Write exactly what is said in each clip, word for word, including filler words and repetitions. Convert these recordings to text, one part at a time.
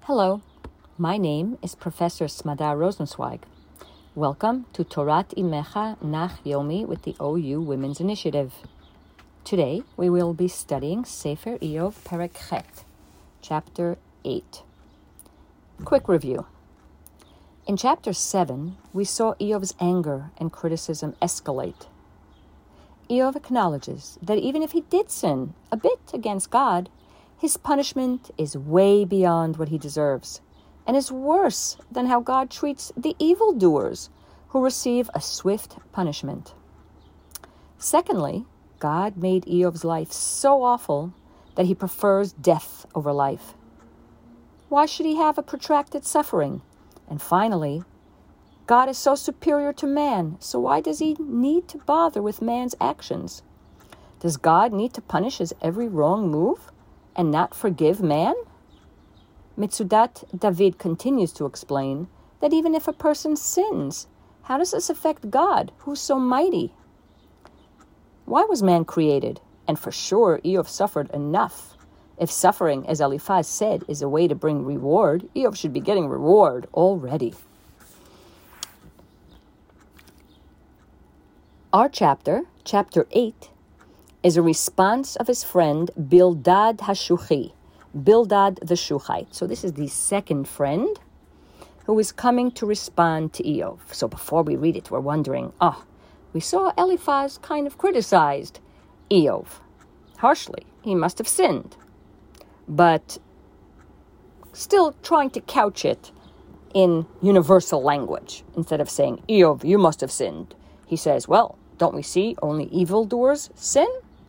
Hello, my name is Professor Smadar Rosenzweig. Welcome to Torat Imecha Nach Yomi with the O U Women's Initiative. Today we will be studying Sefer Iyov Perek Chet, Chapter eight. Quick review. In Chapter seven, we saw Iyov's anger and criticism escalate. Iyov acknowledges that even if he did sin a bit against God, his punishment is way beyond what he deserves and is worse than how God treats the evildoers who receive a swift punishment. Secondly, God made Iyov's life so awful that he prefers death over life. Why should he have a protracted suffering? And finally, God is so superior to man, so why does he need to bother with man's actions? Does God need to punish his every wrong move and not forgive man? Mitzudat David continues to explain that even if a person sins, how does this affect God, who's so mighty? Why was man created? And for sure, Iyov suffered enough. If suffering, as Eliphaz said, is a way to bring reward, Iyov should be getting reward already. Our chapter, chapter eight, is a response of his friend Bildad HaShuchi, Bildad the Shuchite. So this is the second friend who is coming to respond to Iyov. So before we read it, we're wondering, oh, we saw Eliphaz kind of criticized Iyov harshly. He must have sinned. But still trying to couch it in universal language. Instead of saying, Iyov, you must have sinned. He says, well, don't we see only evildoers sin?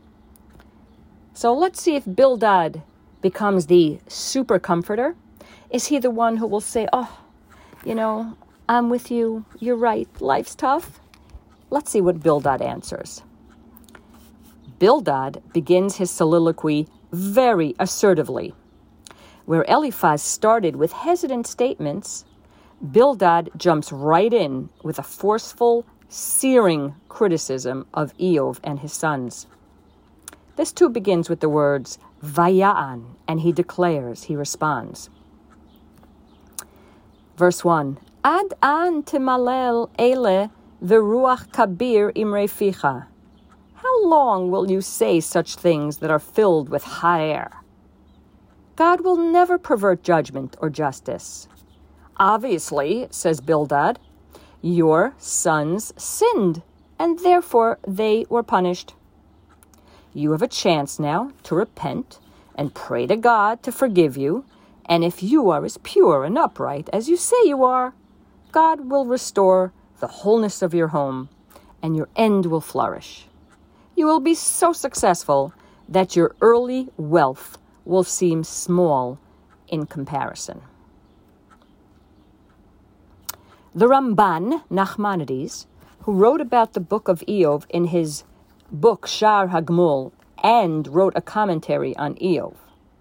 So let's see if Bildad becomes the super comforter. Is he the one who will say, oh, you know, I'm with you. You're right. Life's tough. Let's see what Bildad answers. Bildad begins his soliloquy very assertively. Where Eliphaz started with hesitant statements, Bildad jumps right in with a forceful, searing criticism of Iyov and his sons. This too begins with the words, Vaya'an, and he declares, he responds. Verse one, Ad an timalel ele v'ruach kabir imrei ficha. How long will you say such things that are filled with ha'er? God will never pervert judgment or justice. Obviously, says Bildad, your sons sinned, and therefore they were punished. You have a chance now to repent and pray to God to forgive you, and if you are as pure and upright as you say you are, God will restore the wholeness of your home, and your end will flourish. You will be so successful that your early wealth will seem small in comparison. The Ramban, Nachmanides, who wrote about the book of Iyov in his book Shar Hagmul and wrote a commentary on Iyov,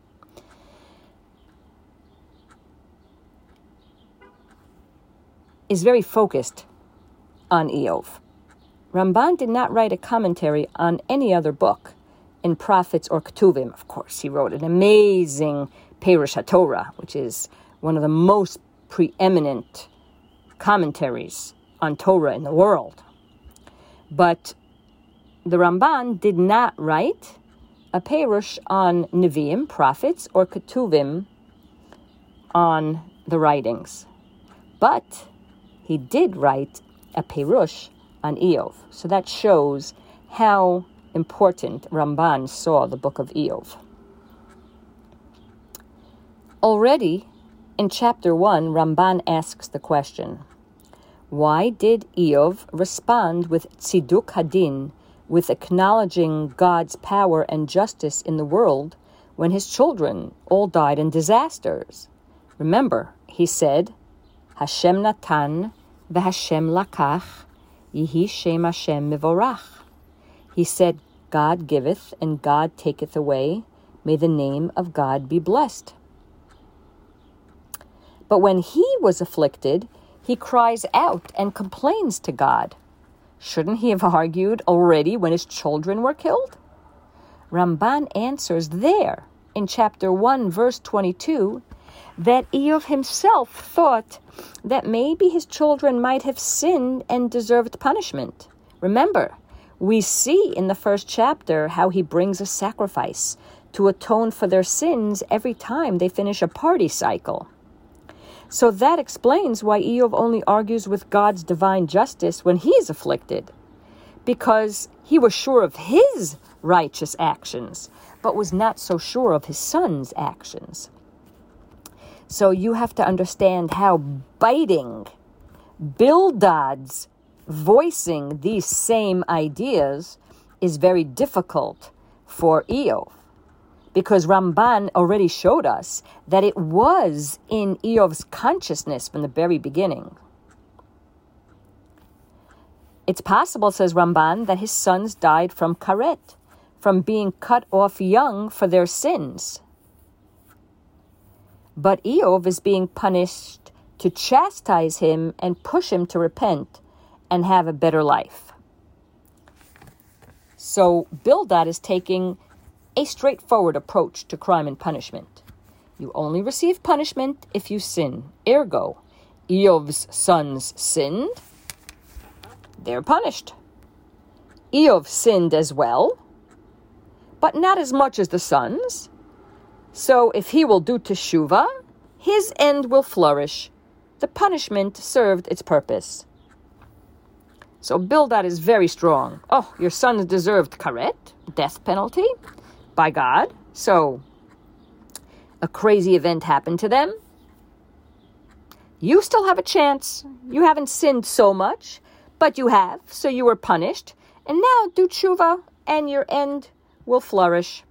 is very focused on Iyov. Ramban did not write a commentary on any other book in Prophets or Ketuvim. Of course, he wrote an amazing Perush HaTorah, which is one of the most preeminent commentaries on Torah in the world. But the Ramban did not write a Perush on Nevi'im, prophets, or Ketuvim on the writings. But he did write a Perush on Iyov. So that shows how important Ramban saw the book of Iyov. Already in chapter one, Ramban asks the question, why did Iyov respond with tziduk hadin, with acknowledging God's power and justice in the world, when his children all died in disasters? Remember, he said, Hashem natan v'Hashem lakach, Yihi Shem Hashem Mivorach. He said, God giveth and God taketh away. May the name of God be blessed. But when he was afflicted, he cries out and complains to God. Shouldn't he have argued already when his children were killed? Ramban answers there in chapter one, verse twenty-two, that Eov himself thought that maybe his children might have sinned and deserved punishment. Remember, we see in the first chapter how he brings a sacrifice to atone for their sins every time they finish a party cycle. So that explains why Eov only argues with God's divine justice when he is afflicted, because he was sure of his righteous actions, but was not so sure of his son's actions. So you have to understand how biting Bildad's voicing these same ideas is very difficult for Eov, because Ramban already showed us that it was in Eov's consciousness from the very beginning. It's possible, says Ramban, that his sons died from karet, from being cut off young for their sins. But Eov is being punished to chastise him and push him to repent and have a better life. So Bildad is taking a straightforward approach to crime and punishment. You only receive punishment if you sin. Ergo, Eov's sons sinned, they're punished. Eov sinned as well, but not as much as the sons. So if he will do teshuvah, his end will flourish. The punishment served its purpose. So Bildad is very strong. Oh, your sons deserved karet, death penalty, by God. So a crazy event happened to them. You still have a chance. You haven't sinned so much, but you have, so you were punished. And now do tshuva, and your end will flourish.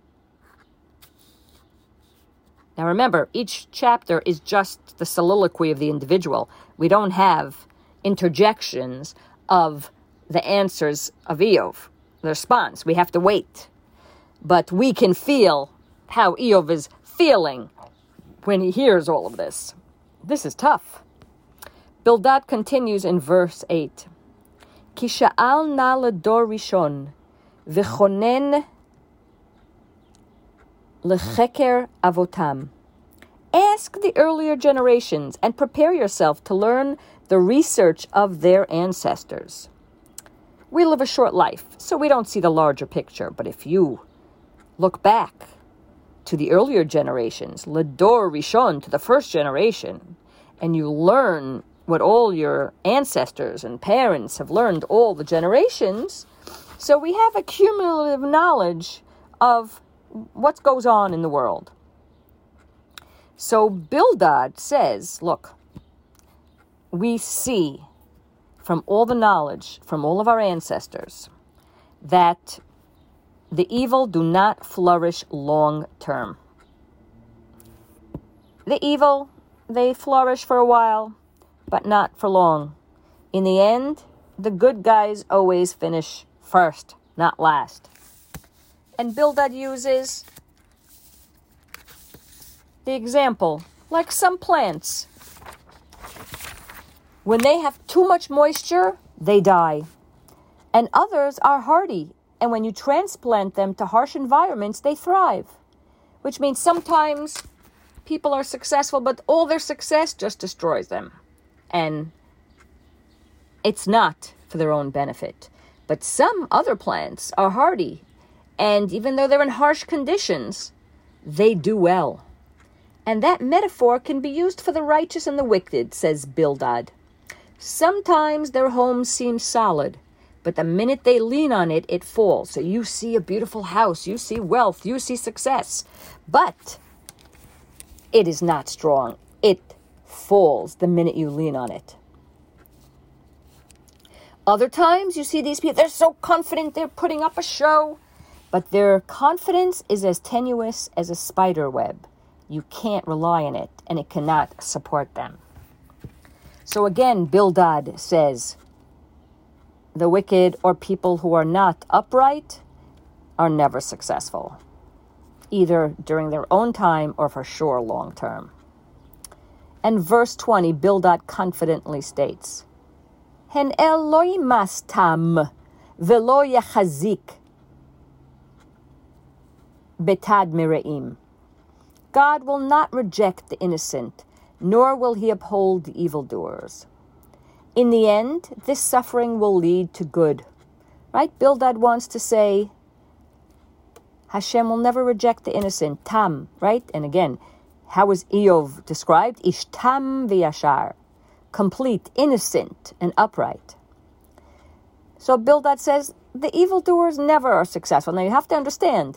Now remember, each chapter is just the soliloquy of the individual. We don't have interjections of the answers of Eov, the response. We have to wait. But we can feel how Eov is feeling when he hears all of this. This is tough. Bildad continues in verse eight. Ki sha'al na ledor rishon v'chonen lecheker avotam. Ask the earlier generations and prepare yourself to learn the research of their ancestors. We live a short life, so we don't see the larger picture. But if you look back to the earlier generations, Ledor Rishon, to the first generation, and you learn what all your ancestors and parents have learned all the generations, so we have a cumulative knowledge of what goes on in the world. So Bildad says, look, we see from all the knowledge, from all of our ancestors, that the evil do not flourish long term. The evil, they flourish for a while, but not for long. In the end, the good guys always finish first, not last. And Bildad uses the example, like some plants. When they have too much moisture, they die. And others are hardy. And when you transplant them to harsh environments, they thrive. Which means sometimes people are successful, but all their success just destroys them. And it's not for their own benefit. But some other plants are hardy. And even though they're in harsh conditions, they do well. And that metaphor can be used for the righteous and the wicked, says Bildad. Sometimes their home seems solid, but the minute they lean on it, it falls. So you see a beautiful house, you see wealth, you see success, but it is not strong. It falls the minute you lean on it. Other times you see these people, they're so confident, they're putting up a show, but their confidence is as tenuous as a spider web. You can't rely on it, and it cannot support them. So again, Bildad says, the wicked or people who are not upright are never successful, either during their own time or for sure long term. And verse twenty, Bildad confidently states, Hen el lo yimas tam velo yachazik betad mireim. God will not reject the innocent, nor will he uphold the evildoers. In the end, this suffering will lead to good. Right? Bildad wants to say, Hashem will never reject the innocent. Tam, right? And again, how is Eov described? Ishtam v'yashar. Complete, innocent, and upright. So Bildad says, the evildoers never are successful. Now you have to understand,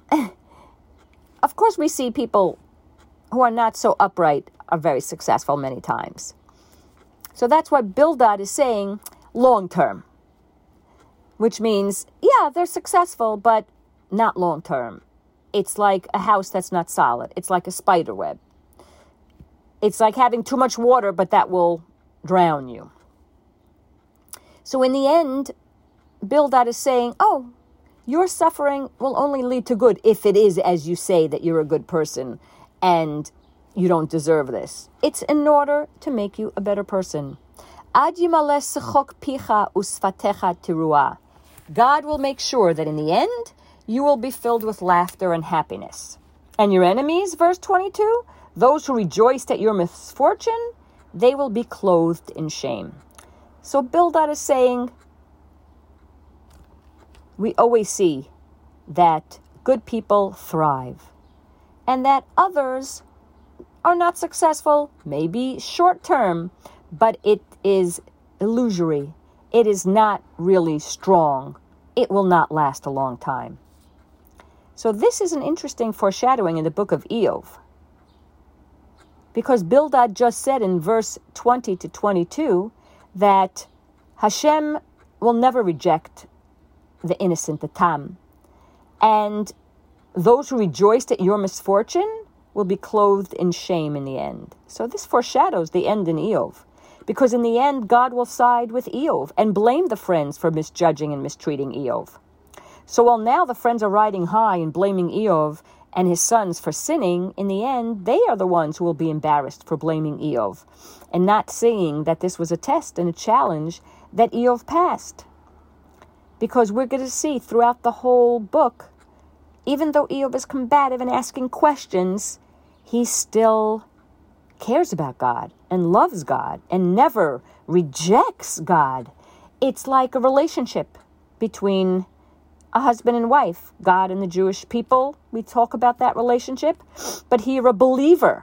of course we see people who are not so upright are very successful many times. So that's why Bildad is saying long term. Which means, yeah, they're successful, but not long term. It's like a house that's not solid. It's like a spider web. It's like having too much water, but that will drown you. So in the end, Bildad is saying, oh, your suffering will only lead to good if it is as you say that you're a good person and you don't deserve this. It's in order to make you a better person. Ad yimaleh sechok picha usfatecha tiruah. God will make sure that in the end, you will be filled with laughter and happiness. And your enemies, verse twenty-two, those who rejoiced at your misfortune, they will be clothed in shame. So Bildad is saying, we always see that good people thrive and that others are not successful, maybe short term, but it is illusory. It is not really strong. It will not last a long time. So this is an interesting foreshadowing in the book of Eov. Because Bildad just said in verse twenty to twenty-two that Hashem will never reject the innocent, the tam. And those who rejoiced at your misfortune will be clothed in shame in the end. So this foreshadows the end in Eov. Because in the end, God will side with Eov and blame the friends for misjudging and mistreating Eov. So while now the friends are riding high and blaming Eov and his sons for sinning, in the end, they are the ones who will be embarrassed for blaming Eov and not seeing that this was a test and a challenge that Eov passed. Because we're going to see throughout the whole book, even though Eov is combative and asking questions, he still cares about God and loves God and never rejects God. It's like a relationship between a husband and wife, God and the Jewish people. We talk about that relationship. But here a believer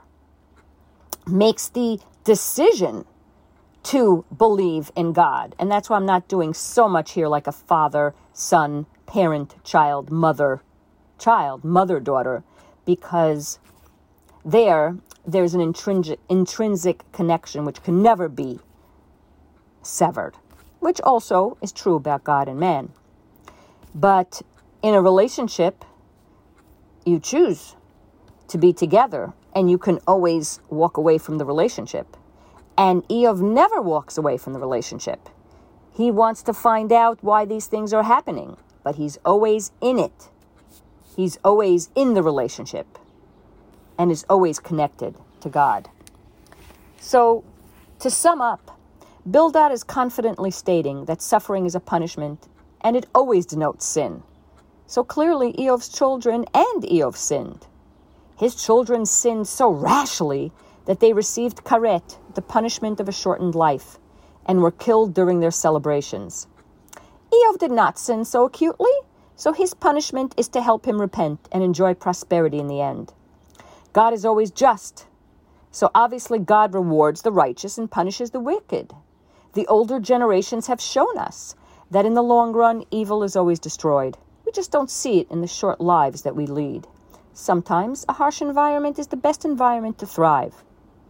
makes the decision to believe in God. And that's why I'm not doing so much here like a father, son, parent, child, mother, child, mother, daughter, because there, there's an intrinsic, intrinsic connection which can never be severed, which also is true about God and man. But in a relationship, you choose to be together, and you can always walk away from the relationship. And Eov never walks away from the relationship. He wants to find out why these things are happening, but he's always in it. He's always in the relationship and is always connected to God. So, to sum up, Bildad is confidently stating that suffering is a punishment and it always denotes sin. So clearly Eov's children and Eov sinned. His children sinned so rashly that they received karet, the punishment of a shortened life, and were killed during their celebrations. Eov did not sin so acutely, so his punishment is to help him repent and enjoy prosperity in the end. God is always just, so obviously God rewards the righteous and punishes the wicked. The older generations have shown us that in the long run, evil is always destroyed. We just don't see it in the short lives that we lead. Sometimes a harsh environment is the best environment to thrive.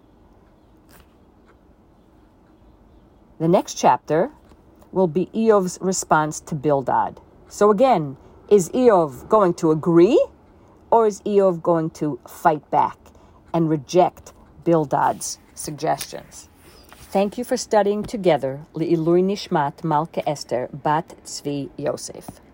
The next chapter will be Eov's response to Bildad. So again, is Eov going to agree, or is Eov going to fight back and reject Bildad's suggestions? Thank you for studying together. Le'ilui Nishmat Malka Esther Bat Tzvi Yosef.